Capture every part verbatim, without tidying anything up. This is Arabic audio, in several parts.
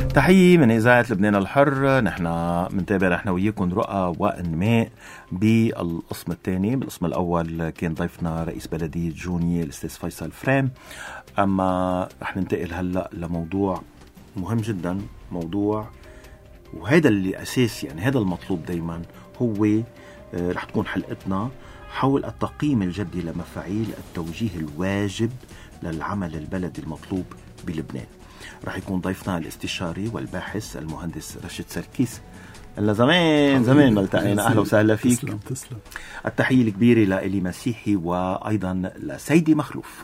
تحية من إذاعة لبنان الحر. نحن منتابع نحن وياكم رؤى وإنماء بالقسم الثاني. بالقسم الأول كان ضيفنا رئيس بلدية جوني الأستاذ فيصل فريم، أما رح ننتقل هلأ لموضوع مهم جدا، موضوع وهذا اللي أساسي، يعني هذا المطلوب دايما، هو رح تكون حلقتنا حول التقييم الجدي لمفاعيل التوجيه الواجب للعمل البلدي المطلوب بلبنان. رح يكون ضيفنا الاستشاري والباحث المهندس رشيد سركيس. إلا زمان زمان ما التقينا. أهلا وسهلا فيك. تسلم تسلم. التحية الكبيرة لإلي مسيحي وأيضا لسيدي مخلوف.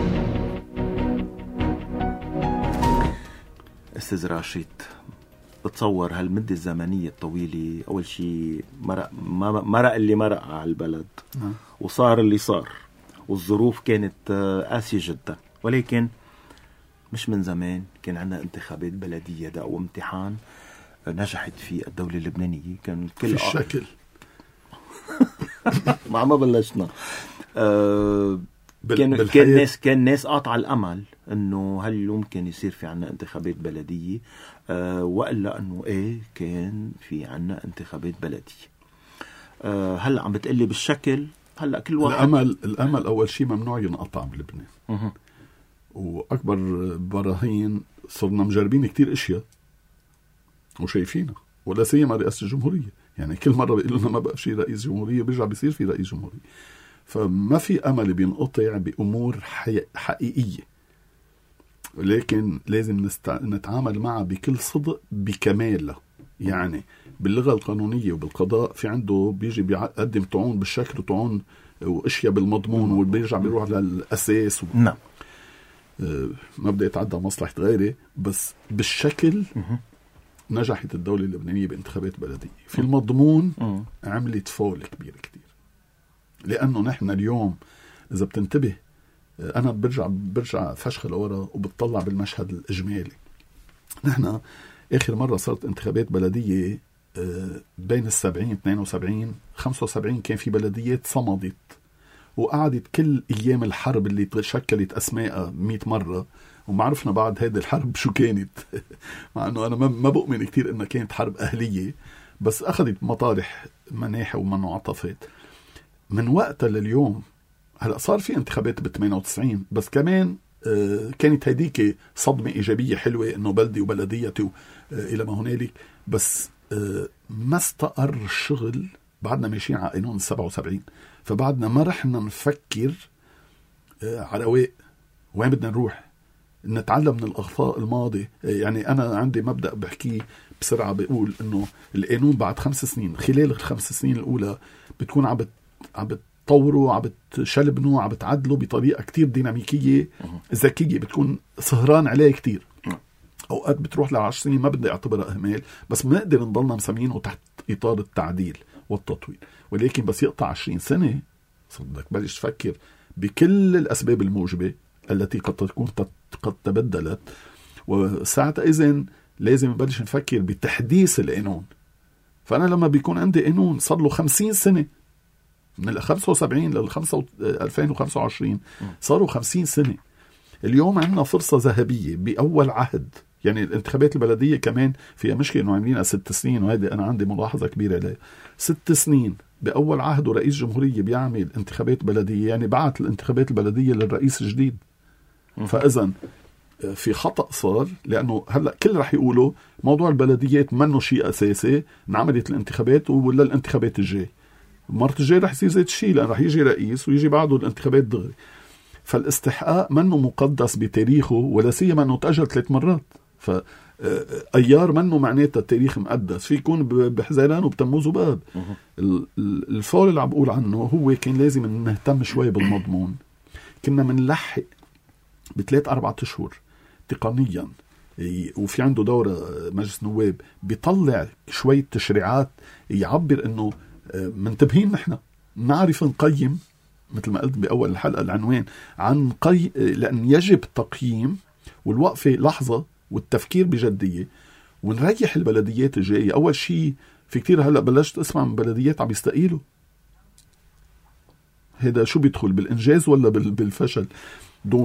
أستاذ راشد، بتصور هالمدة الزمنية الطويلة، أول شيء مرق, مرق اللي مرق على البلد وصار اللي صار، والظروف كانت قاسية جدا، ولكن مش من زمان كان عندنا انتخابات بلدية، ده أو امتحان نجحت فيه الدولة اللبنانية. كان كل في الشكل مع ما بلشنا أه كان كان ناس كان ناس قاطع الأمل إنه هل يمكن يصير في عنا انتخابات بلدية، أه وإلا إنه إيه كان في عنا انتخابات بلدية. أه هلا عم بتقلي بالشكل. هلا كل واحد الأمل الأمل أول شيء ممنوع ينقطع بلبنان. أه. وأكبر براهين صرنا مجربين كتير إشياء وشايفينها، ولا سيما رئاسة الجمهورية. يعني كل مرة بيقولوا لنا ما بقى في رئيس جمهورية بيرجع بيصير في رئيس جمهورية. فما في أمل بينقطع بأمور حقيقية، ولكن لازم نست... نتعامل معها بكل صدق بكمالها. يعني باللغة القانونية وبالقضاء في عنده بيجي بيقدم طعون بالشكل وطعون واشياء بالمضمون، وبيرجع بيروح للأساس و... نعم. ما بدي أتعدى مصلحة غيري، بس بالشكل نجحت الدولة اللبنانية بانتخابات بلدية. في المضمون عملت فول كبير كتير، لأنه نحن اليوم إذا بتنتبه أنا برجع برجع فشخ لورا وبتطلع بالمشهد الإجمالي. نحن آخر مرة صارت انتخابات بلدية بين السبعين اثنين وسبعين خمسة وسبعين كان في بلديات صمدت وقعدت كل أيام الحرب اللي تشكلت أسماء مئة مرة، وما عرفنا بعد هذه الحرب شو كانت. مع أنه أنا ما بؤمن كتير إنها كانت حرب أهلية، بس أخذت مطارح مناحة ومنعطفات من وقتها لليوم. هلأ صار في انتخابات ب ثمانية وتسعين، بس كمان آه كانت هديك صدمة إيجابية حلوة إنه بلدي وبلديته آه إلى ما هنالك، بس آه ما استقر الشغل. بعدنا ماشيين على قانون سبعة وسبعين، فبعدنا ما رحنا نفكر آه على رواق وين بدنا نروح، نتعلم من الأخطاء الماضي. يعني أنا عندي مبدأ بحكي بسرعة، بيقول إنه القانون بعد خمس سنين، خلال الخمس سنين الأولى بتكون عم عم بتطوروا، عم بتشلبنوا، عم بتعدلوا بطريقة كتير ديناميكية ذكية، بتكون سهران عليه كتير. أوقات بتروح لعشر سنين ما بدي أعتبرها إهمال، بس بنقدر نضلنا مسمينه تحت إطار التعديل والتطوير. ولكن بس يقطع عشرين سنة صدق بلش تفكر بكل الأسباب الموجبة التي قد تكون قد تبدلت، وساعتها إذن لازم نبلش نفكر بتحديث القانون. فأنا لما بيكون عندي قانون صار له خمسين سنة من الخمسة وسبعين للألفين وخمسة وعشرين صاروا خمسين سنة. اليوم عندنا فرصة ذهبية بأول عهد. يعني الانتخابات البلدية كمان فيها مشكلة إنه عاملينها ست سنين، وهذه أنا عندي ملاحظة كبيرة عليها. ست سنين بأول عهد ورئيس جمهورية بيعمل انتخابات بلدية، يعني بعت الانتخابات البلدية للرئيس الجديد. فإذا في خطأ صار، لأنه هلأ كل رح يقولوا موضوع البلديات منه شيء أساسي، انعملت الانتخابات ولا الانتخابات الجاي مرة الجاي رح يصير زي الشيء، لأن رح يجي رئيس ويجي بعده الانتخابات دغري. فالاستحقاق منه مقدس بتاريخه، ولا سيما أنه تأجل ثلاث مرات. فأيار منه معناتها التاريخ مقدس، في يكون بحزيران وبتموز وباب. الفول اللي عم بقول عنه هو كان لازم نهتم شوي بالمضمون. كنا منلحق بثلاث أربعة أشهر تقنيا، وفي عنده دورة مجلس نواب بيطلع شوية تشريعات يعبر أنه منتبهين نحن نعرف نقيم، مثل ما قلت بأول الحلقة العنوان عن قي... لأن يجب تقييم والوقفة لحظة والتفكير بجدية، ونريح البلديات الجاية. أول شيء في كتير هلأ بلشت أسمع من بلديات عم يستقيلوا. هذا شو بيدخل بالإنجاز ولا بالفشل؟ دونك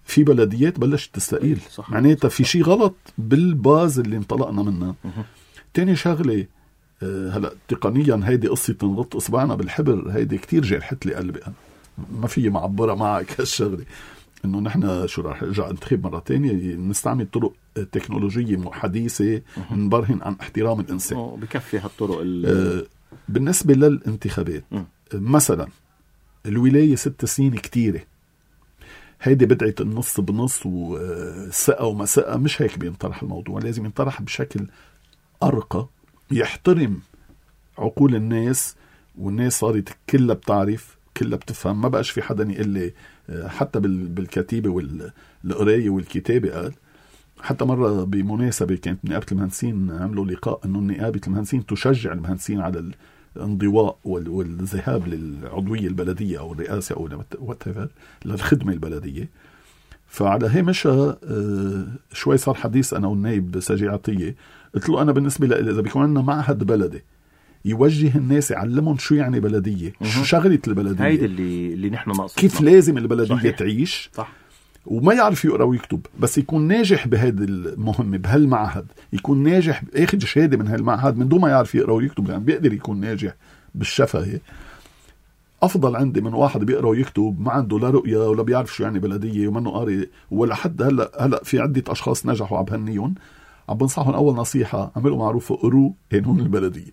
في بلديات بلشت تستقيل، معناتها في شيء غلط بالباز اللي انطلقنا منها. تاني شغلة، هلا تقنيا هيدي قصة نغط اصبعنا بالحبر، هيدي كتير جرحت لي قلبي أنا، ما في معبرة معك هالشغلة، انه نحن شو راح ارجع انتخب مرة تانية نستعمل طرق تكنولوجية حديثة نبرهن عن احترام الانسان. بكفي هالطرق آه بالنسبة للانتخابات م. مثلا الولاية ست سنين كتيرة، هيدي بدعة النص بنص وسقة وما سقة، مش هيك بينطرح الموضوع، لازم ينطرح بشكل أرقى يحترم عقول الناس، والناس صارت كلها بتعرف كلها بتفهم، ما بقاش في حدا يقول لي حتى بالكتيبة والقراية والكتابة. قال حتى مرة بمناسبة كانت نقابة المهندسين عملوا لقاء أنه نقابة المهندسين تشجع المهندسين على الانضواء والذهاب للعضوية البلدية أو الرئاسة أو whatever للخدمة البلدية. فعلى هامشها شوي صار حديث أنا والنائب سجي عطية، قلت له أنا بالنسبة لي إذا بيكون عندنا معهد بلدي يوجه الناس يعلمهم شو يعني بلدية، شو شغلة البلدية، هيدا اللي اللي نحن ناقصين، كيف لازم البلدية صحيح. تعيش صح. وما يعرف يقرأ ويكتب، بس يكون ناجح بهذا المهمة بهالمعهد، يكون ناجح ياخذ شهادة من هالمعهد من دون ما يعرف يقرأ ويكتب، يعني بيقدر يكون ناجح بالشفهة. أفضل عندي من واحد بيقرأ ويكتب ما عنده لا رؤية ولا بيعرف شو يعني بلدية ومنه قاري ولا حد. هلأ هلأ في عدة أشخاص نجحوا عبهنيهم، عم بنصحهم أول نصيحة عملوا معروف قروا قانون البلدية.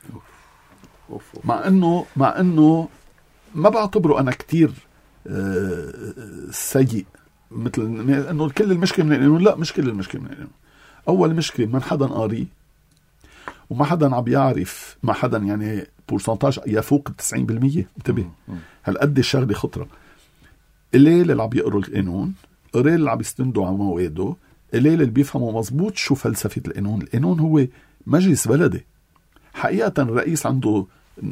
مع إنه مع إنه ما بعتبره أنا كتير آه سيء، مثل إنه كل المشكلة من القانون، لا مش كل المشكلة من القانون. أول مشكلة من حدا قاري وما حدا عم يعرف، ما حدا يعني بورسنتاج يفوق التسعين بالمية. انتبه هالقد الشغلة خطرة. الليل اللي عم يقروا القانون، قليل اللي عم يستندوا على مواده، الليل اللي بيفهموا مزبوط شو فلسفة القانون. القانون هو مجلس بلدي حقيقة، الرئيس عنده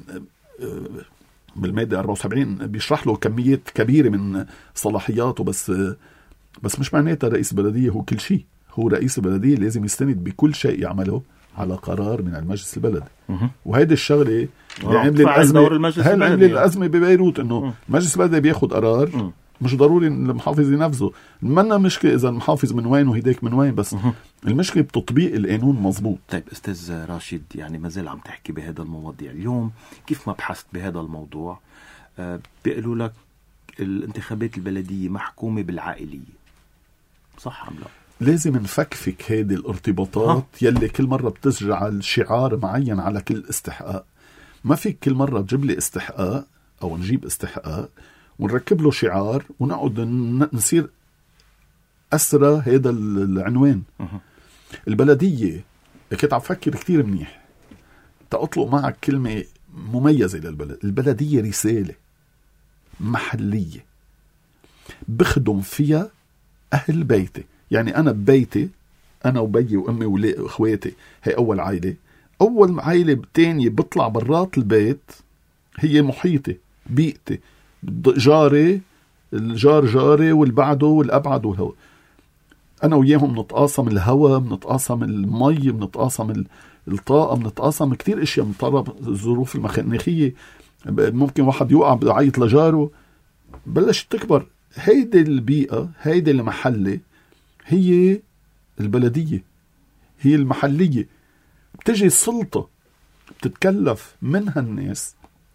بالمادة أربعة وسبعين بيشرح له كميات كبيرة من صلاحياته، بس بس مش معناتها رئيس بلدية هو كل شيء. هو رئيس البلدية لازم يستند بكل شيء يعمله على قرار من المجلس البلدي. وهيدي الشغلة عمل الأزمة، هل عمل الأزمة ببيروت إنه المجلس البلدي بياخد قرار م. مش ضروري المحافظ ينفذه. منا مشكلة إذا المحافظ من وين وهيديك من وين، بس م. المشكلة بتطبيق القانون مظبوط. طيب أستاذ راشد، يعني ما زال عم تحكي بهذا المواضيع اليوم، كيف ما بحثت بهذا الموضوع آه بيقولوا لك الانتخابات البلدية محكومة بالعائلية، صح أم لا؟ لازم نفكفك هذه الارتباطات ها. يلي كل مرة بتجعل شعار معين على كل استحقاق. ما فيك كل مرة تجيب لي استحقاق أو نجيب استحقاق ونركب له شعار ونقعد نصير أسرى هذا العنوان. ها. البلدية كنت عم فكر كتير منيح تأطلق معك كلمة مميزة للبلد. البلدية رسالة محلية بخدم فيها أهل بيتي، يعني أنا ببيتي أنا وبيي وأمي وأخواتي هي أول عائلة. أول عائلة تانية بطلع برات البيت هي محيطي بيئتي، جاري الجار جاري والبعده والأبعد والهواء. أنا وياهم نتقاسم الهواء، بنتقاسم المي، بنتقاسم الطاقة، بنتقاسم كتير إشياء من طرف الظروف المناخية. ممكن واحد يوقع بعيط لجاره. بلشت تكبر هيدي البيئة، هيدي المحلة هي البلدية، هي المحلية. بتجي السلطة بتتكلف منها الناس،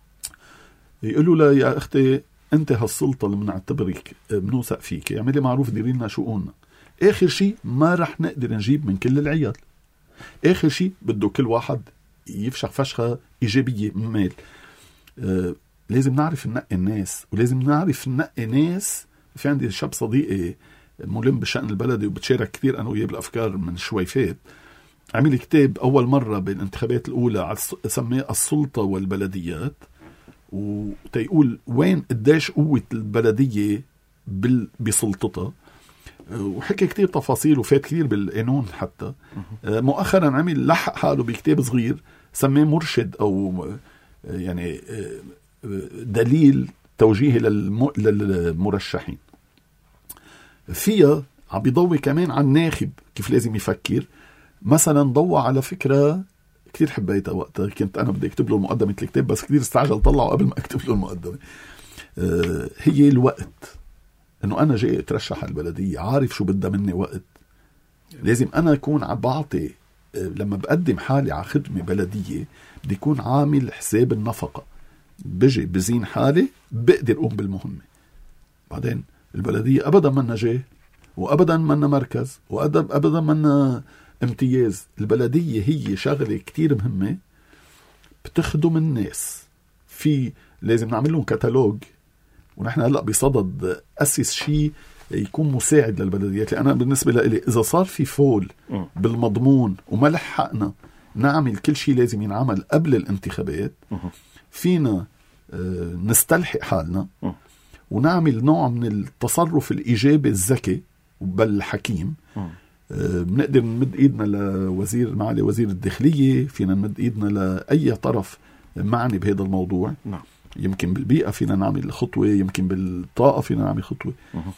يقولوا لا يا أختي أنت هالسلطة اللي منعتبرك بنوثق فيك، اعملي معروف ديري لنا شؤوننا. آخر شيء ما رح نقدر نجيب من كل العيال. آخر شيء بده كل واحد يفشخ فشخة إيجابية من مال. آه لازم نعرف ننقي الناس، ولازم نعرف ننقي ناس. في عندي شاب صديقي ملم بشأن البلدي وبتشارك كتير أنا وياه بالأفكار من شوي فات، عمل كتاب أول مرة بالانتخابات الأولى سميه السلطة والبلديات، وتيقول وين قديش قوة البلدية بسلطتها، وحكي كتير تفاصيل وفات كتير بالقانون. حتى مؤخرا عمل لحق حاله بكتاب صغير سميه مرشد أو يعني دليل توجيهي للمرشحين. فيها عم بيضوي كمان عن الناخب كيف لازم يفكر. مثلا ضوى على فكرة كتير حبيتها وقتها كنت أنا بدي أكتب له مقدمة الكتاب، بس كتير استعجل طلعه قبل ما أكتب له المقدمة. آه هي الوقت. انه انا جاي اترشح على البلديه، عارف شو بدها مني وقت. لازم انا اكون عم بعطي لما بقدم حالي على خدمه بلديه، بدي يكون عامل حساب النفقه، بجي بزين حالي بقدر اقوم بالمهمه. بعدين البلديه ابدا منا جاي، وابدا منا مركز، وابدا منا امتياز. البلديه هي شغله كتير مهمه بتخدم الناس. في لازم نعمل لهم كتالوج، ونحن هلا بصدد اسس شيء يكون مساعد للبلديات. لأن أنا بالنسبة لي إذا صار في فول بالمضمون وما لحقنا نعمل كل شيء لازم ينعمل قبل الانتخابات، فينا نستلحق حالنا ونعمل نوع من التصرف الإيجابي الذكي بالحكيم. بنقدر نمد إيدنا لوزير معالي وزير الداخلية، فينا نمد إيدنا لأي طرف معني بهذا الموضوع. يمكن بالبيئة فينا نعمل خطوة، يمكن بالطاقة فينا نعمل خطوة.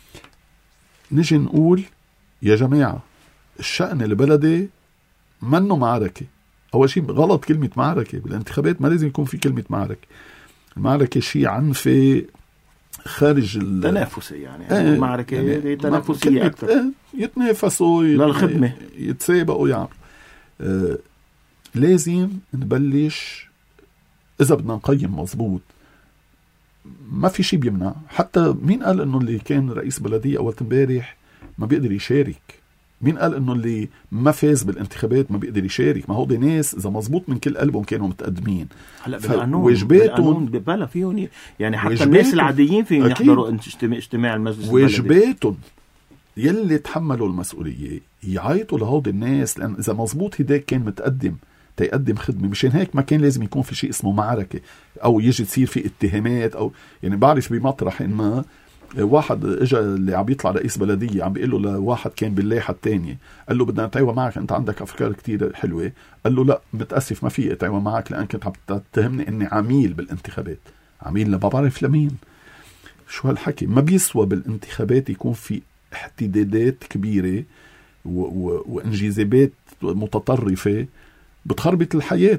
نجي نقول يا جماعة الشأن البلدي منه معركة. أول شيء غلط كلمة معركة بالانتخابات، ما لازم يكون في كلمة معركة. المعركة شيء عنفي خارج تنافسي، يعني آه معركة يعني تنافسية أكثر. آه يتنافسوا للخدمة، يتسابقوا يعني. آه لازم نبلش إذا بدنا نقيم مظبوط. ما في شيء بيمنع. حتى مين قال انه اللي كان رئيس بلدية اول امبارح ما بيقدر يشارك؟ مين قال انه اللي ما فاز بالانتخابات ما بيقدر يشارك؟ ما هو دي ناس اذا مزبوط من كل قلبهم كانوا متقدمين. هلا بالقانون واجباتهم بلا فيهم يعني حتى الناس العاديين فيهم يحضروا اجتماع المجلس البلدي. واجباتهم يلي تحملوا المسؤولية يعيطوا لهود الناس، لان اذا مزبوط هداك كان متقدم تيقدم خدمة. مشان هيك ما كان لازم يكون في شيء اسمه معركة أو يجي تصير في اتهامات. أو يعني بعرف بمطرح إن ما واحد إجا اللي عم يطلع رئيس بلدية عم بيقول له لواحد كان باللايحة التانية، قال له بدنا نتعاون معك، أنت عندك أفكار كتير حلوة. قال له لا متأسف ما في أتعاون معك لأن كنت عم تتهمني إني عميل بالانتخابات. عميل لا بعرف لمين. شو هالحكي؟ ما بيسوى بالانتخابات يكون في احتدادات كبيرة و... و... وانجذابات متطرفة بتخربط الحياة.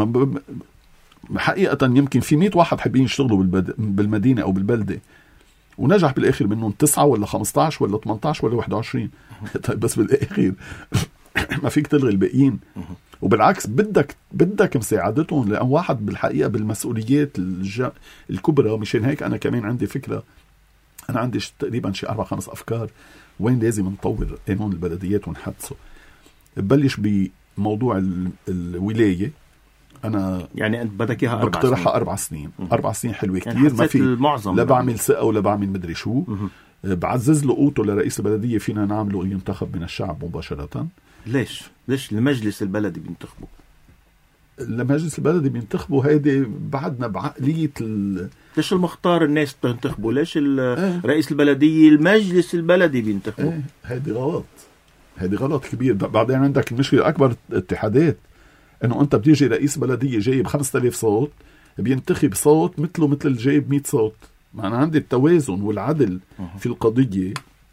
حقيقة يمكن في مئة واحد حابين يشتغلوا بالبد... بالمدينة أو بالبلدة، ونجح بالآخر منهم تسعة ولا خمسة عشر ولا ثمانية عشر ولا واحد وعشرين. طيب بس بالآخر ما فيك تلغي الباقيين. وبالعكس بدك بدك مساعدتهم، لأن واحد بالحقيقة بالمسؤوليات الج... الكبرى. مشان هيك أنا كمان عندي فكرة. أنا عندي تقريبا شي أربع خمس أفكار وين لازم نطور قانون البلديات ونحدثه. ببلش ب موضوع الولاية. أنا يعني أنت بدك إياها أربع بقترحها سنين. أربع سنين م- أربع سنين حلوة كتير. يعني ما في المعظم لا بعمل ثقة ولا بعمل مدري شو. م- بعزز له قوته لرئيس البلدية. فينا نعمله ينتخب من الشعب مباشرة. ليش ليش المجلس البلدي بينتخبه؟ المجلس البلدي بينتخبه هيدي بعدنا بعقلية ال... ليش المختار الناس بتنتخبه؟ ليش رئيس البلدية المجلس البلدي بينتخبه؟ ايه هيدي غلط. هيدي غلط كبير. بعدين عندك المشكلة الأكبر اتحادات، انه انت بتيجي رئيس بلدية جايب خمسة آلاف صوت بينتخب صوت مثله مثل الجايب مئة صوت. معنا عندي التوازن والعدل في القضية.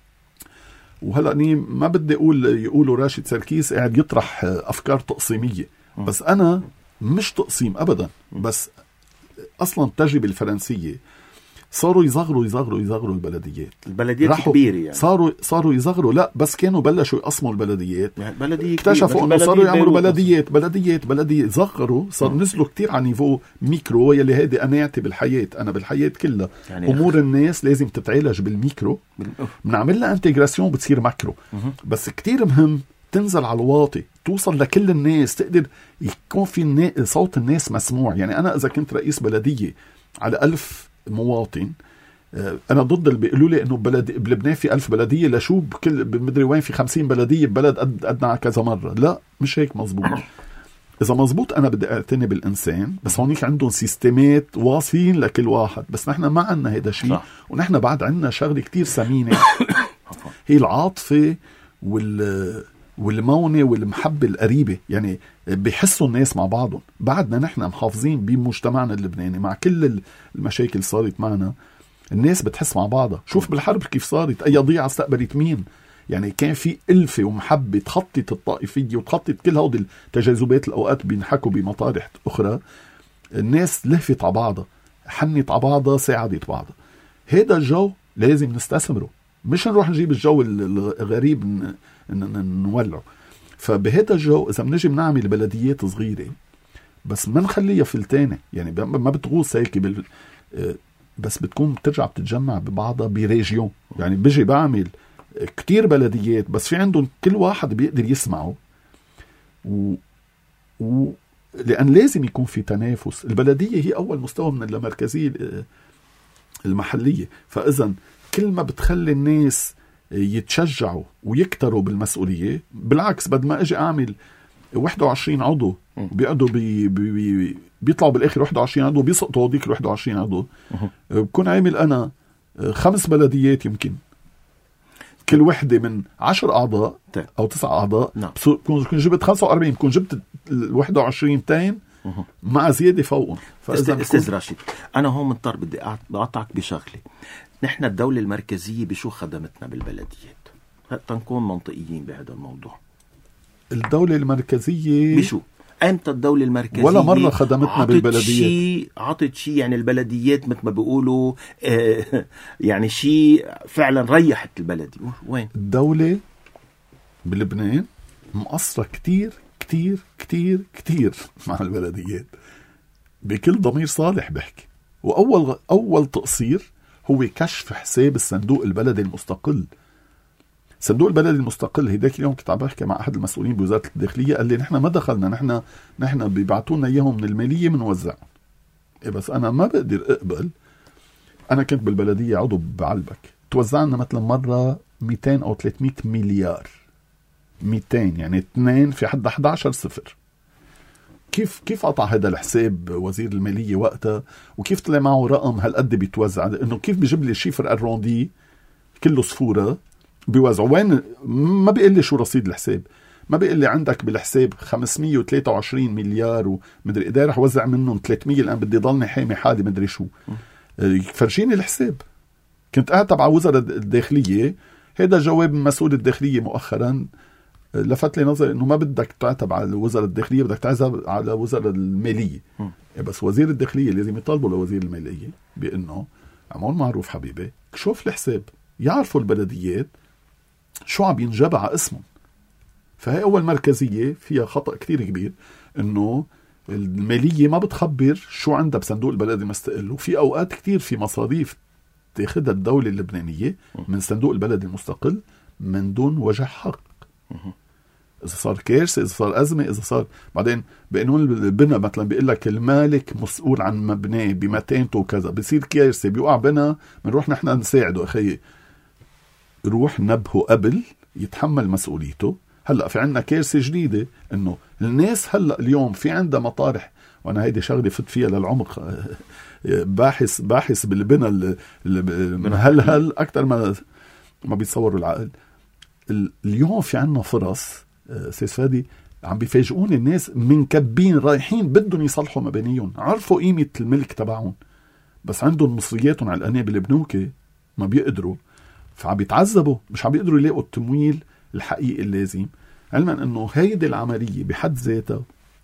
وهلأ ما بدي أقول يقولوا راشد سركيس قاعد يطرح أفكار تقسيمية، بس أنا مش تقسيم أبدا. بس أصلا التجربة الفرنسية صاروا يصغروا يصغروا يصغروا البلديات. البلديات كبيرة يعني. صاروا صاروا يصغروا. لا بس كانوا بلشوا يقسموا البلديات. يعني بلدية اكتشفوا انه صاروا يعملوا بلديات بلديات بلدية صغروا. صار نزلوا كتير على نيفو ميكرو، يلي هيدي قناعتي بالحياة. انا بالحياة كلها يعني امور الناس لازم تتعالج بالميكرو. بنعمل لها انتجراسيون بتصير ماكرو. بس كتير مهم تنزل على الواطي، توصل لكل الناس، تقدر يكون في صوت الناس مسموع. يعني انا اذا كنت رئيس بلدية على ألف مواطن، أنا ضد اللي بيقولوا لي إنه بلد بلبنان في ألف بلدية لشو بكل بمدري وين في خمسين بلدية ببلد قد قدنا كذا مرة. لا مش هيك مزبوط. إذا مزبوط أنا بدي أعتني بالإنسان، بس هونيك عندهم سيستمات واصين لكل واحد. بس نحن ما عنا هيدا شيء. ونحن بعد عنا شغلة كتير سمينة هي العاطفة وال والمونة والمحبة القريبة. يعني بيحسوا الناس مع بعضهم. بعدنا نحن محافظين بمجتمعنا اللبناني مع كل المشاكل صارت معنا، الناس بتحس مع بعضها. شوف بالحرب كيف صارت، أي ضيعة استقبلت مين. يعني كان في ألفة ومحبة تخطط الطائفية وتخطط كل هذه التجاذبات. الأوقات بينحكوا بمطارح أخرى، الناس لهفت على بعضها، حنت على بعضها، ساعدت بعضها. هذا الجو لازم نستثمره. مش نروح نجيب الجو الغريب نولعه. فبهذا الجو إذا بنجي بنعمل بلديات صغيرة بس ما نخليها فلتانة، يعني ما بتغوص هيك بال... بس بتكون بترجع بتتجمع ببعضها بريجيون. يعني بيجي بعمل كتير بلديات بس في عندهم كل واحد بيقدر يسمعه، و... و... لأن لازم يكون في تنافس. البلدية هي أول مستوى من اللامركزية المحلية، فإذا كل ما بتخلي الناس يتشجعوا ويكتروا بالمسؤولية، بالعكس بدل ما أجي أعمل واحد وعشرين عضو بيقعدوا بي بي بيطلعوا بالآخر واحد وعشرين عضو بيسقطوا هذيك ال واحد وعشرين عضو، بكون عامل أنا خمس بلديات يمكن كل وحدة من عشر أعضاء أو تسع أعضاء، بكون جبت خمسة وأربعين، بكون جبت ال واحد وعشرين تاين مع زيادة فوقهم. أستاذ راشد، أنا هون مضطر بدي أقطعك بشغلة. نحن الدولة المركزية بشو خدمتنا بالبلديات؟ تنكون منطقيين بهذا الموضوع. الدولة المركزية بشو؟ أمتى الدولة المركزية ولا مرة خدمتنا بالبلديات؟ شي عطت شيء يعني البلديات مثل ما بيقولوا آه يعني شيء فعلا ريحت البلدي. وين؟ الدولة بلبنان مقصرة كتير كتير كتير كتير مع البلديات بكل ضمير صالح بحكي. وأول أول تقصير هو كشف حساب الصندوق البلدي المستقل. صندوق البلدي المستقل هيداك اليوم كنت عم بحكي مع أحد المسؤولين بوزارة الداخلية، قال لي نحن ما دخلنا، نحن نحن بيبعتونا إياهم من المالية منوزعهم. إيه بس أنا ما بقدر أقبل. أنا كنت بالبلدية عضو بعلبك، توزعنا مثلا مرة مئتين أو ثلاثمئة مليار، مئتين يعني اثنين في حد أحد عشر صفر. كيف كيف قطع هذا الحساب وزير المالية وقتها، وكيف طلع معه رقم هالقد بيتوزع؟ إنه كيف بيجيب لي شيفر أروندي كله صفورة بيوزعوا؟ وين؟ ما بيقول لي شو رصيد الحساب، ما بيقول لي عندك بالحساب خمسمئة وثلاثة وعشرين مليار ومدري إيه رح وزع منهم ثلاثمئة الآن بدي ضلني حامي حالي مدري شو. فرجيني الحساب. كنت قاعد تبع وزارة الداخلية، هذا جواب من مسؤول الداخلية مؤخرا لفت لي نظر انه ما بدك تعتب على وزارة الداخلية، بدك تعتب على وزارة المالية. بس وزير الداخلية لازم يطالبوا لوزير المالية بانه عمول معروف حبيبي شوف الحساب، يعرفوا البلديات شو عم ينجب على اسمهم. فهي اول مركزية فيها خطأ كتير كبير، انه المالية ما بتخبر شو عندها بصندوق البلد المستقل. وفي اوقات كتير في مصاريف تاخدها الدولة اللبنانية من صندوق البلد المستقل من دون وجه حق. إذا صار كارثة، إذا صار أزمة، إذا صار بعدين بقانون البناء مثلا بيقول لك المالك مسؤول عن مبناه بمتانته وكذا، بيصير كارثة بيوقع بنا بنروح نحن نساعده. أخي روح نبهه قبل يتحمل مسؤوليته. هلأ في عنا كارثة جديدة، إنه الناس هلأ اليوم في عندها مطارح، وأنا هيدي شغلة فت فيها للعمق، باحث باحث بالبناء المهلهل أكتر ما ما بيتصوروا العقل. اليوم في عنا فرص سيد فادي عم بيفاجئون الناس من كبين رايحين بدهم يصلحوا مبانيهم، عرفوا قيمة الملك تبعهم بس عندهم مصرياتهم على الأنية بالبنوك ما بيقدروا، فعم بيتعذبوا، مش عم بيقدروا يلاقوا التمويل الحقيقي اللازم. علما أنه هيدي العملية بحد ذاتها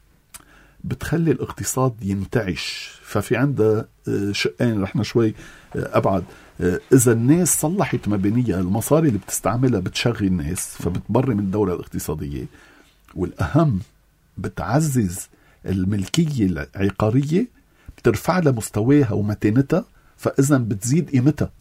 بتخلي الاقتصاد ينتعش. ففي عندها شقين رحنا شوي أبعد. إذا الناس صلحت مبانيها، المصاري اللي بتستعملها بتشغل الناس فبتبرم من الدورة الاقتصادية، والأهم بتعزز الملكية العقارية، بترفع لها مستواها ومتانتها، فإذا بتزيد قيمتها،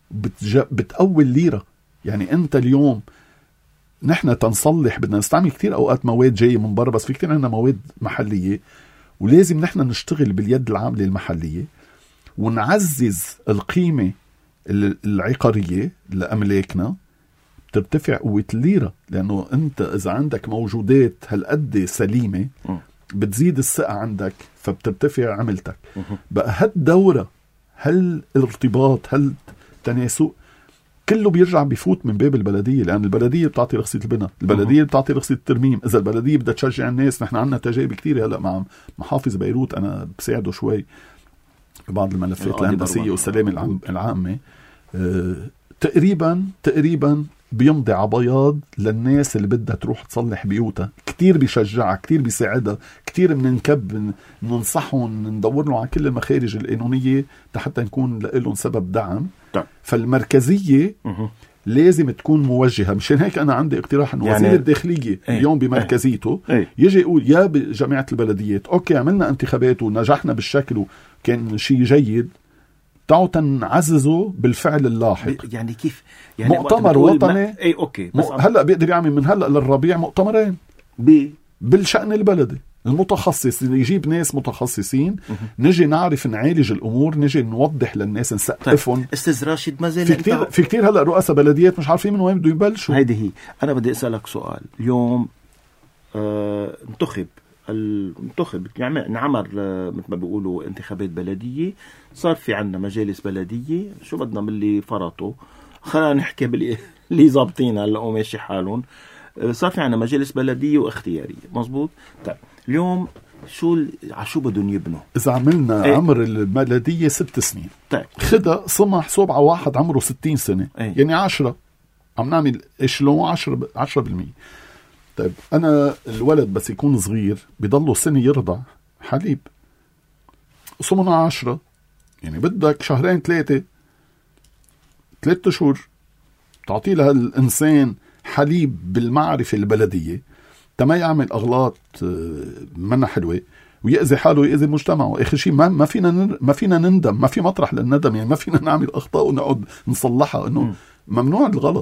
بتقوي الليرة. يعني أنت اليوم نحن تنصلح بدنا نستعمل كتير أوقات مواد جاية من برا، بس في كتير عنا مواد محلية، ولازم نحن نشتغل باليد العاملة المحلية ونعزز القيمة العقارية لأملاكنا، بترتفع قوة الليرة. لأنه أنت إذا عندك موجودات هالقد سليمة بتزيد الثقة عندك، فبترتفع عملتك. بقى هالدورة، هالارتباط، هالتناسق كله بيرجع بيفوت من باب البلدية، لأن البلدية بتعطي رخصة البناء، البلدية بتعطي رخصة الترميم. إذا البلدية بدها تشجع الناس، نحن عنا تجارب كتير هلأ مع محافظ بيروت، أنا بساعده شوي بعض الملفات الهندسية والسلامة العامة. أه تقريبا تقريبا بيمضي عبياض للناس اللي بدها تروح تصلح بيوتها. كتير بيشجعها، كتير بيساعدها، كتير بننكب ننصحهم، ندور له على كل المخارج القانونية حتى نكون لهم سبب دعم. فالمركزية لازم تكون موجهة. مشان هيك أنا عندي اقتراح أنه يعني وزير الداخلية ايه اليوم بمركزيته ايه يجي يقول يا بجامعة البلديات أوكي عملنا انتخابات ونجحنا بالشكل وكان شيء جيد، تعالوا تنعززوا بالفعل اللاحق. يعني كيف يعني مؤتمر وطني ما... اي اوكي بس م... هلا بيقدر يعمل من هلا للربيع مؤتمرين ب... بالشأن البلدي المتخصص، يجيب ناس متخصصين نجي نعرف نعالج الامور، نجي نوضح للناس نسقفهم. طيب. استاذ راشد ما زال في كتير في كتير هلا رؤساء بلديات مش عارفين من وين بده يبلشوا. هيدي هي. انا بدي اسالك سؤال. اليوم آه انتخب المنتخب يعني نعمل مثل ما بيقولوا انتخابات بلديه، صار في عندنا مجالس بلديه، شو بدنا من اللي فرطوا، خلينا نحكي باللي اللي ظابطين هلا وماشي حالهم. صار في عندنا مجالس بلديه واختياريه، مزبوط. طيب اليوم شو على شو بدهم يبنوا؟ اذا عملنا ايه؟ عمر البلديه ست سنين. طيب خدها صمح صوب على واحد عمره ستين سنه ايه؟ يعني عشرة عم نعمل اشلون عشرة عشرة بالمية. طيب انا الولد بس يكون صغير بيضله سنه يرضع حليب، صمنا عشرة يعني بدك شهرين ثلاثه ثلاثة شهور تعطي لها الانسان حليب بالمعرفه البلديه تما يعمل اغلاط منا حلوه ويأذي حاله ويأذي مجتمعه. اخر شيء ما ما فينا ما فينا نندم، ما في مطرح للندم، يعني ما فينا نعمل اخطاء ونقعد نصلحها، انه ممنوع الغلط.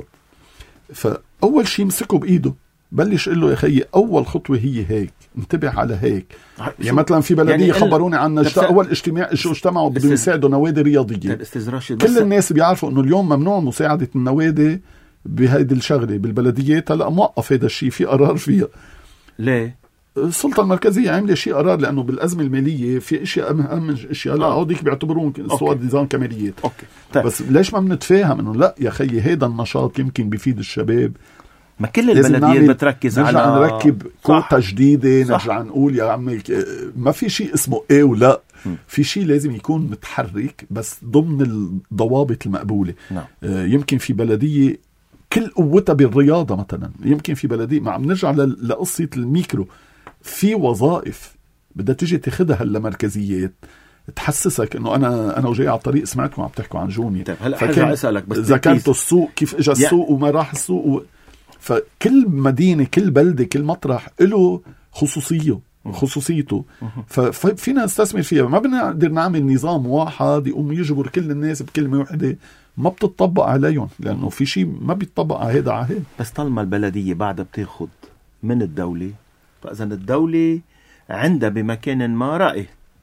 فاول شيء مسكه بايده، بلش قل له يا خيي اول خطوه هي هيك، انتبه على هيك. يعني مثلا في بلديه يعني خبروني عن اول اجتماع شو اجتمعوا بدهم يساعدوا نوادي رياضيه. كل الناس بيعرفوا انه اليوم ممنوع مساعده النوادي بهيدي الشغله بالبلديات. هلا موقف هذا الشيء، في قرار فيها. ليه؟ السلطه المركزيه عامله شيء قرار لانه بالازمه الماليه في اشياء اهم من اشياء. هلا هوديك بيعتبرون صوت نظام كماليات. اوكي طيب. بس ليش ما بنتفاهم انه لا يا خيي هيدا النشاط يمكن بيفيد الشباب. ما كل البلديات بتركز على نرجع نركب كوتا جديده، نرجع نقول يا عمي ما في شيء اسمه ايه ولا م. في شيء لازم يكون متحرك بس ضمن الضوابط المقبوله. نعم. آه يمكن في بلديه كل قوتها بالرياضه مثلا، يمكن في بلديه ما عم نرجع لقصه الميكرو، في وظائف بدها تيجي تاخذها هالمركزيات تحسسك انه انا انا وجاي على الطريق سمعتكم عم تحكوا عن جوني. طيب هلا حرجع اسالك بس ذكرتوا السوق كيف اجى السوق وما راح السوق و... فكل مدينه كل بلده كل مطرح له خصوصيه خصوصيته، ففينا نستثمر فيها. ما بنقدر نعمل نظام واحد يقوم يجبر كل الناس بكلمه واحده، ما بتطبق عليهم لانه في شيء ما بيتطبق على هذا على هذا. بس طالما البلديه بعدها بتاخذ من الدوله، فاذا الدوله عندها بمكان ما رأي،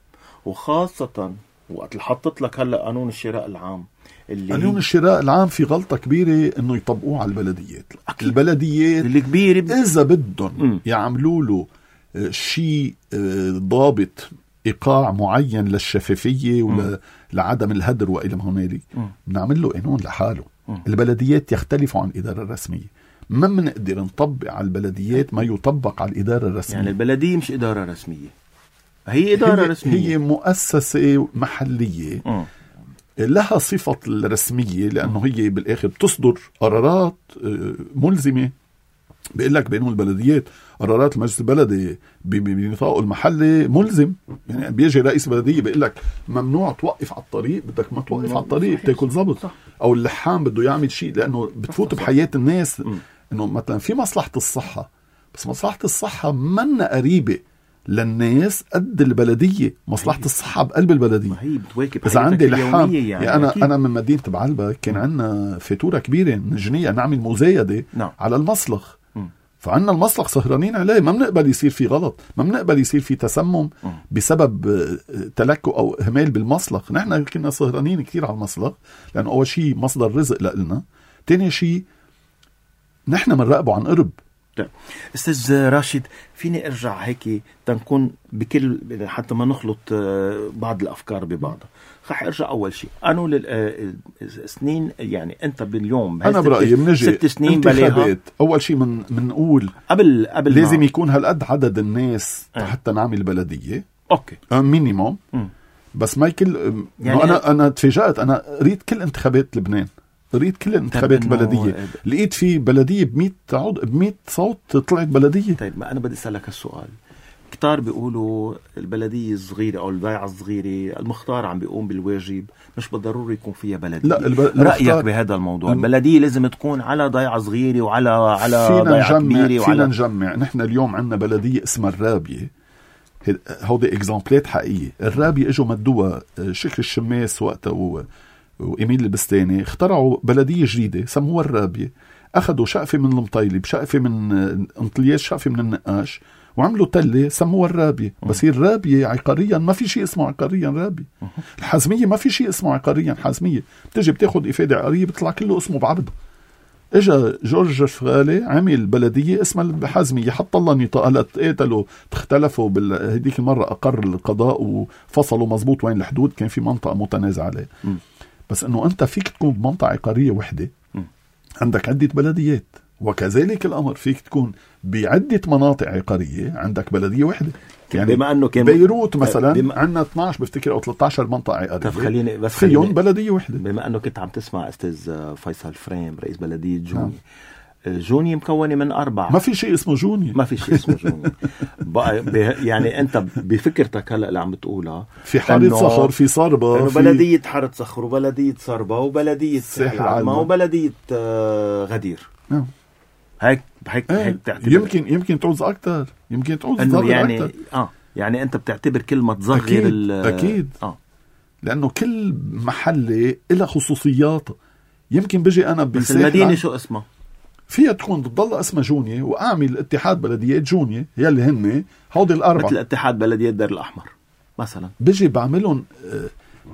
وخاصه وقت اللي حطت لك هلا قانون الشراء العام. اللي قانون الشراء العام في غلطه كبيره انه يطبقوه على البلديات. أكيد. البلديات الكبيره ب... اذا بدهم يعملوا له شيء ضابط ايقاع معين للشفافيه ولعدم الهدر والى ما هنالك، بنعمل له قانون لحاله. م. البلديات يختلفوا عن الاداره الرسميه، ما بنقدر نطبق على البلديات ما يطبق على الاداره الرسميه. يعني البلديه مش اداره رسميه، هي اداره هي رسميه، هي مؤسسه محليه. م. لها صفه الرسميه لانه هي بالاخر بتصدر قرارات ملزمه. بيقول لك بينهم البلديات قرارات المجلس البلدي بنطاقه المحلي ملزم. يعني بيجي رئيس بلديه بيقول لك ممنوع توقف على الطريق، بدك ما توقف على الطريق تاكل زبط. او اللحام بده يعمل شيء لانه بتفوت بحياه الناس. انه مثلا في مصلحه الصحه، بس مصلحه الصحه منا قريبه للناس قد البلديه. مصلحه الصحه بقلب البلديه، ما هي بتواكب اذا عندي لحام. يعني, يعني انا انا من مدينه بعلبك كان عندنا فاتوره كبيره من جنيه نعمل مزايده نعم. على المصلخ. فعنا المصلخ سهرانين عليه، ما بنقبل يصير في غلط، ما بنقبل يصير في تسمم بسبب تلكؤ أو إهمال بالمصلخ. نحن كنا سهرانين كتير على المصلخ لأنه أول شيء مصدر رزق لنا، تاني شيء نحن منراقبه عن قرب. أستاذ راشد، فيني أرجع هيك تنكون بكل حتى ما نخلط بعض الأفكار ببعضها. رح ارجع اول شيء قانون السنين. يعني انت باليوم انا برايي بنجي ست سنين بلاها. اول شيء من بنقول قبل قبل لازم ما. يكون هالقد عدد الناس أه. حتى نعمل بلديه اوكي مينيموم. بس ما كل يعني انا انا تفاجأت. انا قريت كل انتخابات لبنان، قريت كل انتخابات البلديه، لقيت في بلديه ب مية عضو ب مية صوت طلعت بلديه. طيب ما انا بدي اسالك السؤال، كتار بيقولوا البلدية الصغيرة أو الضيعة الصغيرة المختار عم بيقوم بالواجب، مش بالضروري يكون فيها بلدية. لا الب... رأيك بهذا الموضوع؟ الم... البلدية لازم تكون على ضيعة صغيرة وعلى على ضيعة كبيرة. وعلى فينا نجمع. نحن اليوم عندنا بلدية اسمها الرابية، هودي اكزامبلات حقيقية. الرابية اجوا مدوها شكل الشماس وقتها و... وإيميل البستاني، اخترعوا بلدية جديدة سموها الرابية. أخذوا شقفة من المطيلب، شقفة من انطلياس، شقفة من النقاش، وعملوا تلة سموها الرابية. بس هي الرابية عقاريا ما في شيء اسمه عقاريا رابية. الحازمية ما في شيء اسمه عقاريا حازمية. بتجي بتاخد إفادة عقارية بيطلع كله اسمه بعرض. اجا جورج فغالي عمل بلدية اسمها الحازمية، حط الله نطاق، تقاتلوا تختلفوا بهديك المرة أقر القضاء وفصلوا مزبوط وين الحدود، كان في منطقة متنازع عليه. بس انه انت فيك تكون بمنطقة عقارية وحدة عندك عدة بلديات، وكذلك الامر فيك تكون بعدة مناطق عقارية عندك بلدية وحدة. يعني بما انه كان بيروت مثلا بما... عندنا اثناشر بفتكر او ثلاثة عشر منطقة عقارية، خليني بس فيهم بلدية وحدة. بما انه كنت عم تسمع استاذ فيصل فريم رئيس بلدية جوني، جوني مكونة من أربعة. ما في شيء اسمه جوني، ما في شيء اسمه جوني. بقى يعني أنت بفكرتك هلأ اللي عم بتقولها في حارة صخر، في صربة، إنه بلدية حارة صخر وبلدية صربة وبلدية ساحل العلمة وبلدية غدير. نعم. هيك هيك ايه. هيك تعتبر. يمكن يمكن تعوز أكتر، يمكن تعوز إنه يعني أكتر. آه يعني أنت بتعتبر كلمة تصغر أكيد. ال أكيد. آه لأنه كل محلة إلها خصوصياتها. يمكن بيجي أنا بس المدينة عن... شو اسمها؟ فيها تكون تضل اسمها جونية، وأعمل اتحاد بلديات جونية يلي هن هودي الأربعة، مثل اتحاد بلديات دير الأحمر مثلا. بيجي بعملهم اه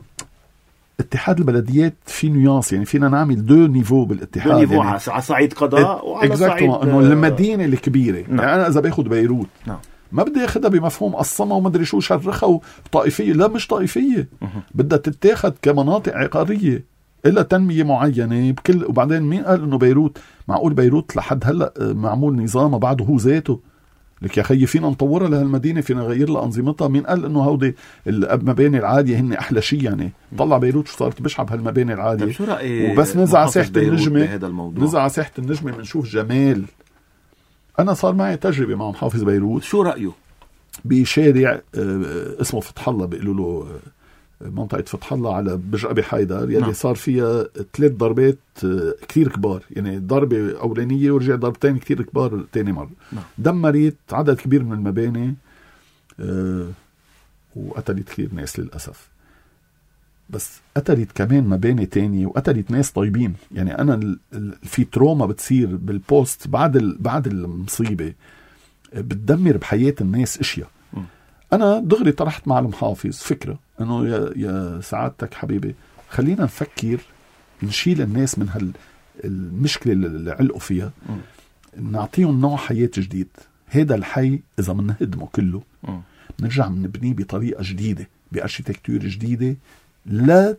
اتحاد البلديات في نيانس، يعني فينا نعمل دو نيفو بالاتحاد، دو نيفو يعني على صعيد قضاء وعلى صعيد انه المدينة الكبيرة. نعم. يعني أنا إذا باخد بيروت نعم. ما بدي اخدها بمفهوم قصمة وما ادري شو شرخها وطائفية، لا مش طائفية، بدها تتاخد كمناطق عقارية إلا تنمية معينة بكل. وبعدين مين قال إنه بيروت معقول بيروت لحد هلأ معمول نظامه بعده هو ذاته؟ لك يا خيي فينا نطورها لهالمدينة، فينا نغير لها أنظمتها. مين قال إنه هودي المباني العالية هن أحلى شيء؟ يعني طلع بيروت شو صارت بشعب هالمباني العالية. وبس نزع ساحة النجمة، نزع ساحة النجمة منشوف جمال. أنا صار معي تجربة مع محافظ بيروت. شو رأيه؟ بشارع اسمه فتح الله، بيقولوا له منطقة فتح الله على برج أبي حيدر، يلي نعم. صار فيها ثلاث ضربات كثير كبار، يعني ضربة أولانية ورجع ضربتين كثير كبار تاني مرة. نعم. دمرت عدد كبير من المباني أه وقتلت كثير ناس للأسف. بس قتلت كمان مباني تانية وقتلت ناس طيبين. يعني أنا في تروما بتصير بالبوست بعد بعد المصيبة بتدمر بحياة الناس اشياء. م. أنا دغري طرحت مع المحافظ فكرة انه يا يا سعادتك حبيبي خلينا نفكر نشيل الناس من هالمشكله اللي علقوا فيها، م. نعطيهم نوع حياه جديد. هذا الحي اذا بنهدمه كله نرجع نبنيه بطريقه جديده، باركيتكتور جديده لا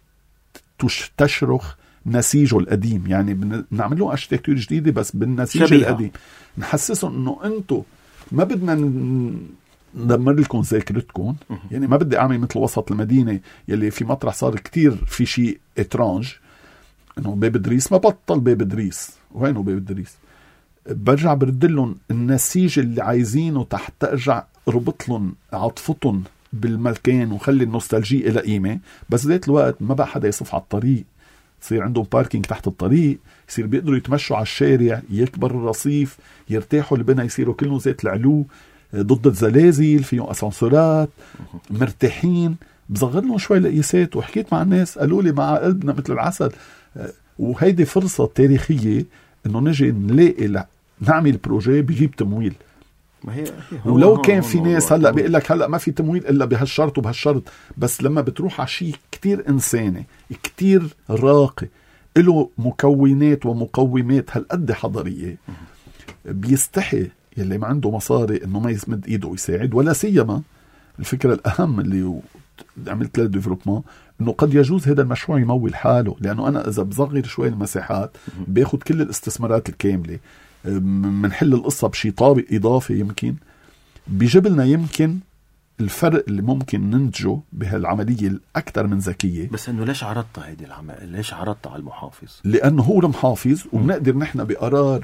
تشرخ نسيجه القديم. يعني بنعمل له اركيتكتور جديده بس بالنسيج شبيهة. القديم، نحسسهم انه انتم ما بدنا ن... ندمر لكم ذاكرتكم. يعني ما بدي أعمل مثل وسط المدينة يلي في مطرح صار كتير في شيء إترانج، إنه باب دريس ما بطل باب دريس، وينه باب دريس؟ برجع برد لهم النسيج اللي عايزينه تحت أرجع ربط لهم عاطفتهم بالمكان وخلي النوستالجية إلى قيمة. بس ذات الوقت ما بقى حدا يصف على الطريق، يصير عندهم باركينج تحت الطريق، يصير بيقدروا يتمشوا على الشارع، يكبر الرصيف، يرتاحوا البنا، يصيروا كلهم زيت العلو ضد الزلازل، فيهم اسانسورات، مرتاحين. بصغر لهم شوي القياسات وحكيت مع الناس قالوا لي مع قلبنا مثل العسل. وهيدي فرصة تاريخية انه نجي نلاقي نعمل بروجي بيجيب تمويل. ما هي ولو كان في ناس هلا بيقول لك هلا ما في تمويل الا بهالشرط وبهالشرط، بس لما بتروح على شيء كتير انساني كتير راقي له مكونات ومقومات هالقد حضارية، بيستحي يلي ما عنده مصاري انه ما يسمد ايده ويساعد. ولا سيما الفكرة الاهم اللي عملت له ديفلوبمون انه قد يجوز هذا المشروع يمول حاله، لانه انا اذا بصغر شوي المساحات باخد كل الاستثمارات الكاملة، منحل القصة بشي طابق اضافي يمكن بيجيب لنا يمكن الفرق اللي ممكن ننتجه بهالعملية الأكثر من ذكية. بس إنه ليش عرضتها هيدي العمل؟ ليش عرضتها على المحافظ؟ لأنه هو المحافظ وبنقدر نحن بقرار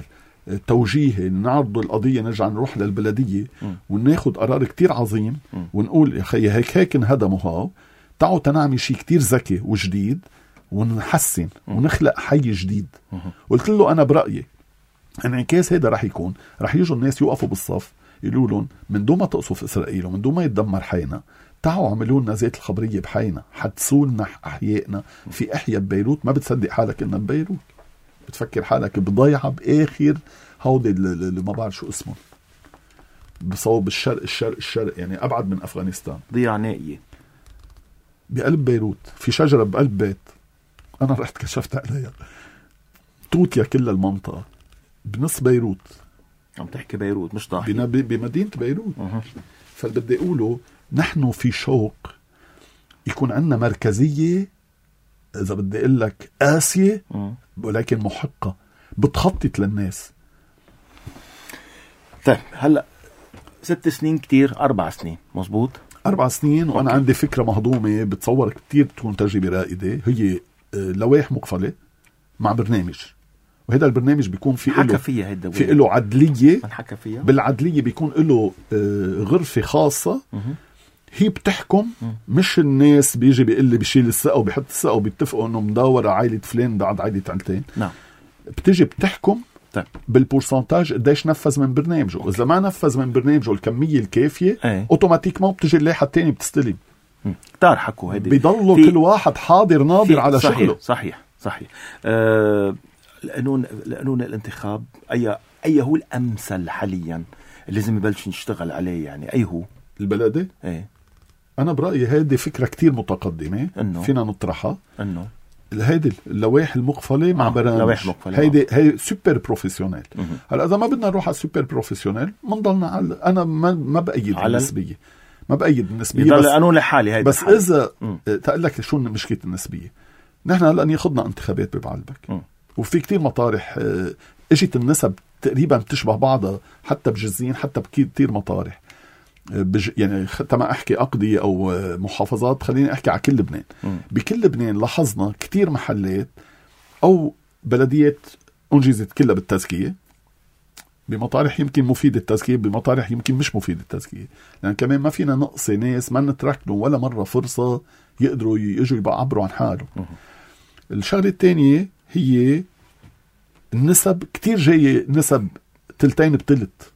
توجيهي نعرض القضية، نرجع نروح للبلدية وناخد قرار كتير عظيم ونقول يا خي هيك هيك انهدموا هاو، تعالوا تنعمل شيء كتير ذكي وجديد ونحسن ونخلق حي جديد. قلت له أنا برأيي انعكاس هيدا رح يكون رح يجوا الناس يوقفوا بالصف يقولوا لهم من دون ما تقصف إسرائيل ومن دون ما يتدمر حينا، تعالوا عملوا لنا زيت الخبرية بحينا، حدثوا لنا أحيائنا في أحياء ببيروت. ما بتصدق حالك إنها ببيروت، بتفكر حالك بضيعة بآخر هودي اللي ما بعرف شو اسمه بصوب الشرق الشرق الشرق يعني أبعد من أفغانستان، ضيعة نائية بقلب بيروت، في شجرة بقلب بيت أنا رحت كشفت عليها، توتيا كل المنطقة بنص بيروت. عم تحكي بيروت مش ضاحية، بمدينة بيروت. أه. فاللي بدي أقوله نحن في شوق يكون عندنا مركزية، إذا بدي أقول لك قاسية ولكن محقة بتخطط للناس. طيب هلأ ست سنين كتير، أربع سنين مزبوط؟ أربع سنين وأنا أوكي. عندي فكرة مهضومة بتصور كتير تكون تجربة رائدة، هي لوائح مقفلة مع برنامج، وهذا البرنامج بيكون في له في له عدلية، بالعدلية بيكون له غرفة خاصة هي بتحكم، مش الناس بيجي بيقول لي بيشيل السقة وبيحط السقة وبيتفقوا انه مدورة عائلة فلان بعد عائلة عائلتين. نعم. بتيجي بتحكم طيب. بالبورسنتاج قديش نفذ من برنامجه. أوكي. إذا ما نفذ من برنامجه الكمية الكافية ايه. اوتوماتيك ما بتجي اللائحة التانية بتستلم. كتار حكوا هيدي، بيضلوا في... كل واحد حاضر ناظر على صحيح. شغله. صحيح صحيح. أه... القانون القانون الانتخاب أي أي هو الأمثل حاليا لازم يبلش نشتغل عليه، يعني أي هو البلدي؟ ايه أنا برأيي هذه فكرة كتير متقدمة إنه فينا نطرحها، إنه هيدي اللوائح المقفلة مع آه. برامج هيدي هي سوبر بروفيسيونيل. هلا إذا ما بدنا نروح على سوبر بروفيسيونيل منضلنا على أنا ما ما بأيد النسبية، ما بأيد النسبية بس قانون لحالي هيدا بس إذا تقول لك شو مشكلة النسبية. نحن هلا ياخذنا انتخابات ببعلبك م. وفي كتير مطارح اجت النسب تقريبا بتشبه بعضها، حتى بجزين حتى بكتير مطارح بج... يعني تما احكي اقضية او محافظات، خليني احكي على كل لبنان. بكل لبنان لاحظنا كتير محلات او بلديات انجزت كلها بالتزكية، بمطارح يمكن مفيد التزكية، بمطارح يمكن مش مفيد التزكية، لان يعني كمان ما فينا نقصي ناس ما نتركنوا ولا مرة فرصة يقدروا يجوا يعبروا عن حالهم. الشغلة الثانية هي النسب، كتير جاية نسب تلتين بتلت،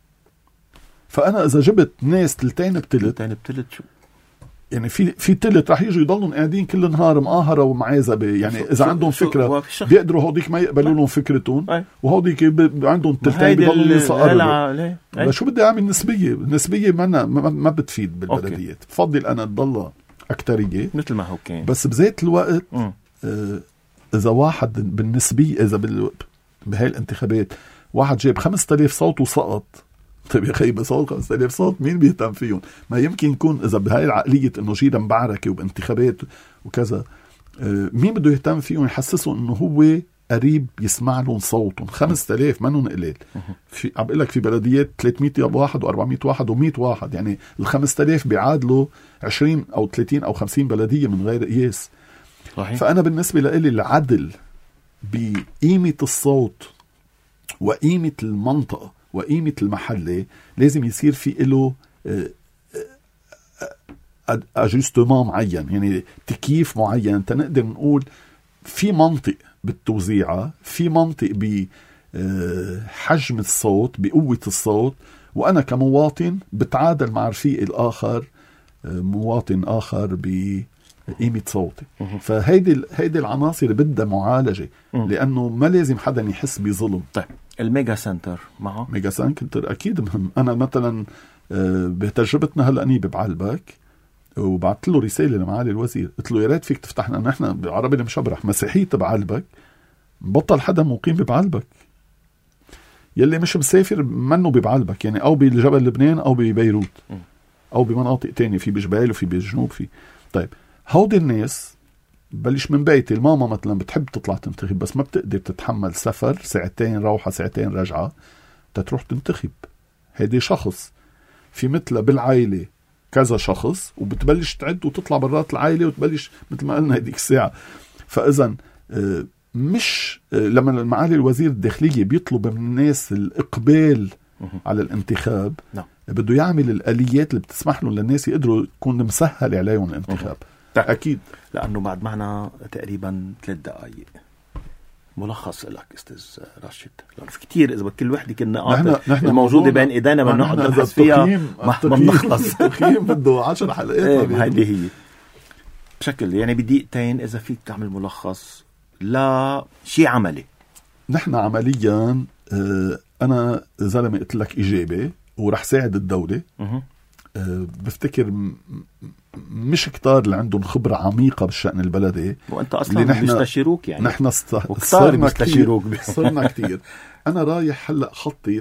فأنا إذا جبت ناس تلتين بتلت تلتين بتلت شو يعني في في تلت راح يجوا يضلون قاعدين كل نهار مقاهرة ومعازبة، يعني إذا عندهم فكرة بيقدروا هوديك ما يقبلوا لهم فكرتهم وهوديك عندهم تلتين بيضلوا يسقروا. شو بدي أعمل نسبية؟ نسبية ما ما بتفيد بالبلديات. بفضل أنا تضل أكترية مثل ما هو كان، بس بذات الوقت آه إذا واحد بالنسبية إذا بال... بهاي الانتخابات واحد جاب خمسة آلاف صوت وسقط، طيب يا خي بصوت خمسة آلاف صوت مين بيهتم فيهم؟ ما يمكن يكون إذا بهاي العقلية إنه جيدا مبعركة وبانتخابات وكذا آه مين بده يهتم فيهم يحسسوا إنه هو قريب يسمع لهم صوتهم. خمسة آلاف منهم قليل، في عم بقول لك في بلديات ثلاثمية واحد وأربعمية واحد ومية واحد، يعني الخمسة آلاف بيعادلوا عشرين أو ثلاثين أو خمسين بلدية من غير قياس. صحيح. فأنا بالنسبة لي العدل بقيمة الصوت وقيمة المنطقة وقيمة المحلة لازم يصير في له أجستمان معين، يعني تكييف معين تنقدر نقول في منطق بالتوزيعة، في منطق بحجم الصوت بقوة الصوت، وأنا كمواطن بتعادل مع رفيقي الآخر مواطن آخر ب قيمة صوتي. فهيدي هيدي العناصر بدها معالجة، لأنه ما لازم حدا يحس بظلم. طيب الميجا سنتر معه؟ ميجا سنتر أكيد مهم. أنا مثلا بتجربتنا هلأ أني ببعلبك وبعت له رسالة لمعالي الوزير، قلت له يا ريت فيك تفتح لنا نحن بعربي المشبرح مسيحية بعلبك، بطل حدا مقيم ببعلبك، يلي مش مسافر منه ببعلبك، يعني أو بجبل لبنان أو ببيروت أو بمناطق تانية، في بجبال وفي بالجنوب في. طيب هودي الناس بلش من بيتي الماما مثلا بتحب تطلع تنتخب بس ما بتقدر تتحمل سفر ساعتين روحة ساعتين رجعة تتروح تنتخب. هيدي شخص في مثله بالعائلة كذا شخص وبتبلش تعد وتطلع برات العائلة وتبلش مثل ما قلنا هيديك الساعة. فإذا مش لما معالي الوزير الداخلية بيطلب من الناس الإقبال على الانتخاب نعم. بده يعمل الآليات اللي بتسمح له للناس يقدروا يكون مسهل عليهم الانتخاب. أكيد. لأنه بعد معنا تقريبا ثلاث دقائق ملخص لك أستاذ راشد، لأنه في كتير إذا كل وحدة كنا نقاط الموجودة بين إيدينا ما نقعد نبحث فيها ما بنخلص. التقييم بده عشر حلقات. هذه هي بشكل يعني بدقيقتين إذا فيك تعمل ملخص لا شيء عملي. نحن عمليا اه أنا زلمة قلت لك إجابة ورح ساعد الدولة. اه بفتكر م- مش كتار اللي عندهم خبرة عميقة بالشأن البلدي، وأنت أصلا بيستشيروك يعني. نحن است... صرنا كتير صرنا كتير. أنا رايح هلأ خطط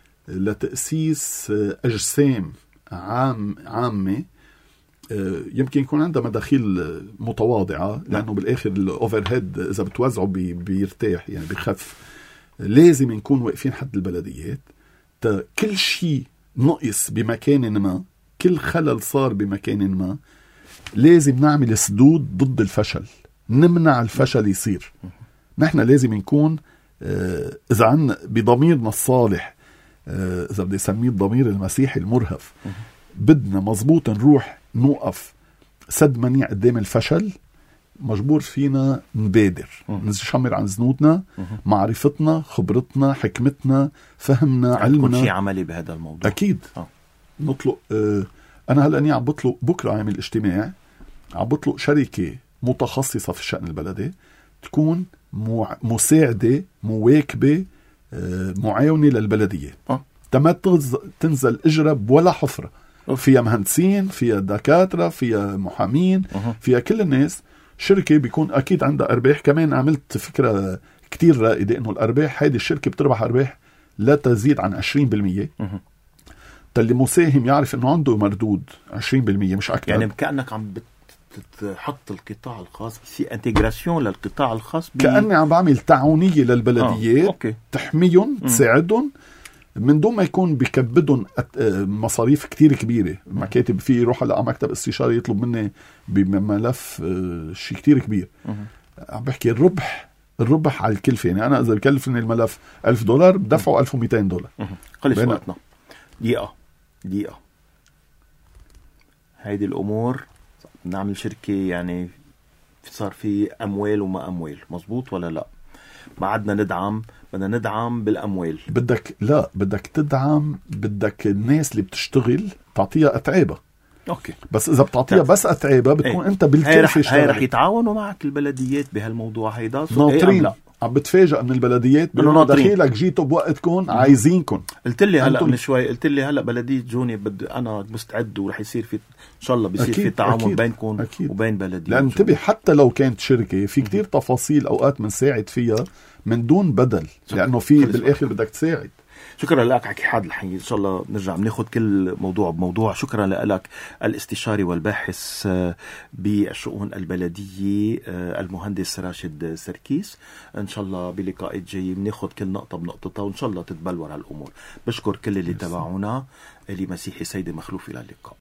لتأسيس أجسام عام عامة يمكن يكون عندها مداخيل متواضعة، لأنه بالآخر الأوفر هيد إذا بتوزعه بي... بيرتاح يعني بيخف. لازم نكون واقفين حد البلديات. كل شيء نقص بمكان ما، كل خلل صار بمكان ما، لازم نعمل سدود ضد الفشل، نمنع الفشل يصير. نحن لازم نكون آه إذا عنا بضميرنا الصالح، آه إذا بدي أسميه الضمير المسيحي المرهف، بدنا مزبوط نروح نوقف سد منيع قدام الفشل. مجبور فينا نبادر، نشمر عن زنودنا، معرفتنا، خبرتنا، حكمتنا، فهمنا، علمنا. كل شيء عملي بهذا الموضوع. أكيد. أه. نطلق آه أنا هلأ أني عم بطلق بكرة عامل اجتماع، عم بطلق شركة متخصصة في الشأن البلدي تكون مع... مساعدة مواكبة آه معاونة للبلدية. أه. تما تغز... تنزل إجرب ولا حفرة. أه. فيها مهندسين، فيها دكاترة، فيها محامين، أه. فيها كل الناس. شركة بيكون أكيد عندها أرباح. كمان عملت فكرة كتير رائدة إنه الأرباح هذه الشركة بتربح أرباح لا تزيد عن عشرين بالمية. أه. تاللي مساهم يعرف إنه عنده مردود عشرين بالمية مش أكثر. يعني كأنك عم بتحط القطاع الخاص في انتجراسيون للقطاع الخاص بي... كأني عم بعمل تعاونية للبلديات. آه. تحميهم، تساعدهم من دون ما يكون بكبدهم مصاريف كتير كبيرة. مكاتب فيه يروح على مكتب استشاري يطلب مني بملف شيء كتير كبير. عم بحكي الربح الربح على الكلفة. يعني أنا إذا بكلفني الملف ألف دولار بدفعه ألف ومئتين دولار. خلص وقتنا. دقيقة دقيقة هيدي الأمور نعمل شركة يعني صار في أموال وما أموال، مزبوط ولا لا؟ ما عدنا ندعم، بدنا ندعم بالأموال. بدك لا بدك تدعم، بدك الناس اللي بتشتغل تعطيها أتعابة. أوكي. بس إذا بتعطيها بس أتعابة بتكون ايه. أنت بالكلفة. هاي رح يتعاونوا معك البلديات بهالموضوع هيدا؟ ناطرين. ايه عم بتفاجأ من البلديات بأنه دخيلك جيتوا بوقتكم عايزينكم. قلت لي هلا من شوي قلت لي هلا بلدية جوني بدي أنا مستعد ورح يصير في إن شاء الله بيصير في تعاون بينكم وبين بلدية. لأن انتبه حتى لو كانت شركة في كتير تفاصيل أوقات منساعد فيها من دون بدل، لأنه في بالآخر بدك تساعد. شكرا لك حكي حاد الحقيقة. إن شاء الله نرجع بناخد كل موضوع بموضوع. شكرا لك الاستشاري والباحث بالشؤون البلدية المهندس راشد سركيس. إن شاء الله بلقاءات جاي بناخد كل نقطة بنقطتها وإن شاء الله تتبلور هالأمور. بشكر كل اللي تابعونا. إلي مسيحي سيدي مخلوف، إلى اللقاء.